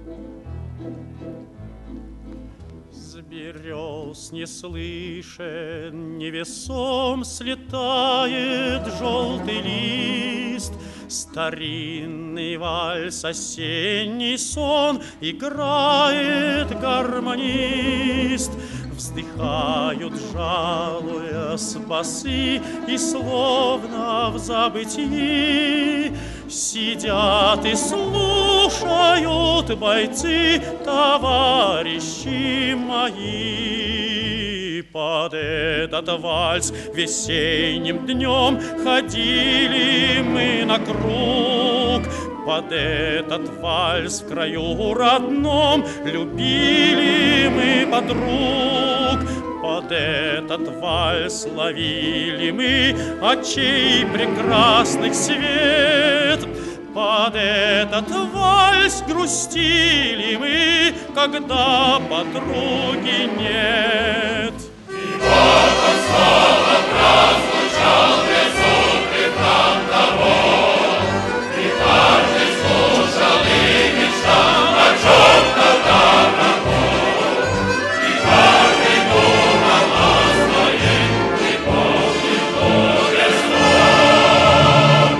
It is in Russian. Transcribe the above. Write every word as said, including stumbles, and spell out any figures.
С берез не слышен, невесом слетает желтый лист. Старинный вальс, осенний сон играет гармонист. Вздыхают, жалуясь, басы, и словно в забытии сидят и слушают бойцы, товарищи мои. Под этот вальс весенним днем ходили мы на круг. Под этот вальс в краю родном любили мы подруг. Под этот вальс ловили мы очей прекрасных свет. Под этот вальс грустили мы, когда подруги нет.